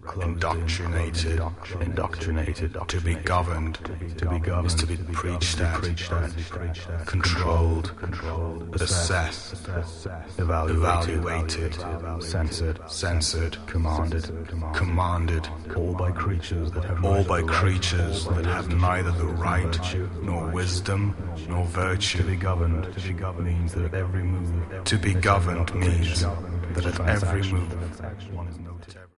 indoctrinated, to be governed, is to be preached at, controlled, assessed, evaluated, censored, commanded, all by creatures that have neither the right nor wisdom nor virtue. To be governed means that at every move, To be governed means that at every move